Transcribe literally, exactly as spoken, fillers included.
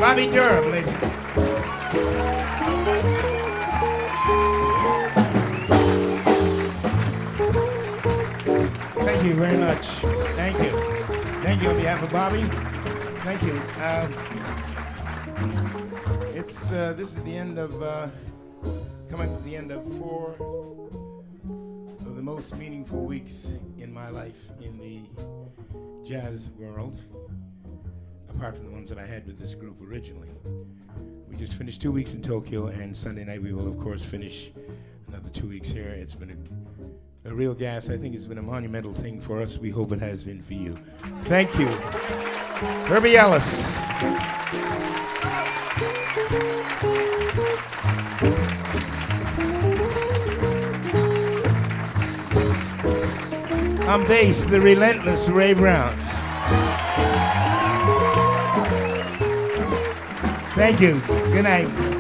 Bobby Durham, ladies. Thank you very much. Thank you. Thank you on behalf of Bobby. Thank you. Um, it's uh, this is the end of uh, coming to the end of four of the most meaningful weeks in my life in the jazz world, apart from the ones that I had with this group originally. We just finished two weeks in Tokyo, and Sunday night we will, of course, finish another two weeks here. It's been a, a real gas. I think it's been a monumental thing for us. We hope it has been for you. Thank you. Herbie Ellis. On bass, the relentless Ray Brown. Thank you. Good night.